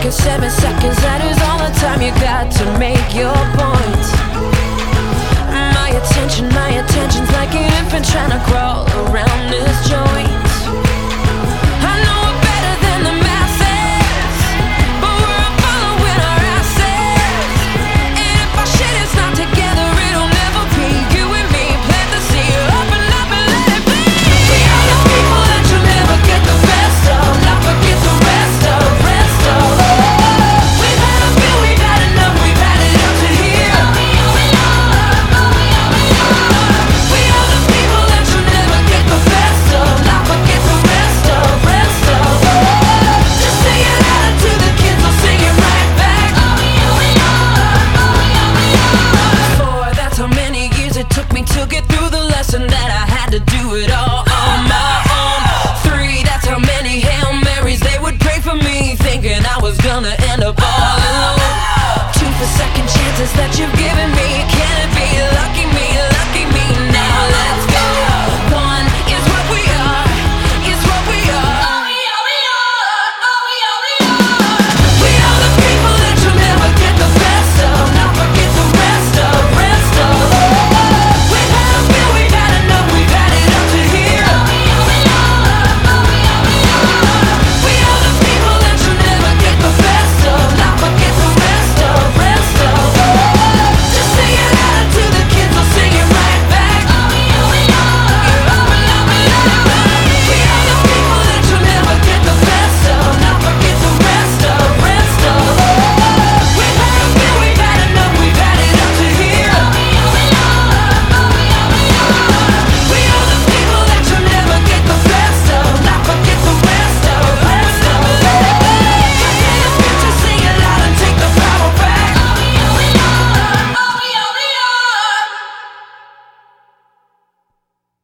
seconds, 7 seconds, that is all the time you got to make your point. My attention's like an infant trying to crawl around this joint. I know we're better than the masses, but we're following our asses. And if our shit is not together, it'll never be. You and me plant the seed, open up and let it be. We are the people that you'll never get the best of, not forget the rest of. We've had a few, we've had enough, we've had it up to here. We are the people that you'll never get the best of, not forget the rest of. Just say it out to the kids, I'll sing it right back. Four, that's how many years it took me to get through the lesson that I had to do it all on my own. Three, that's how many Hail Marys they would pray for me, thinking I was gonna end up all alone. Two, for second chances that you've given me.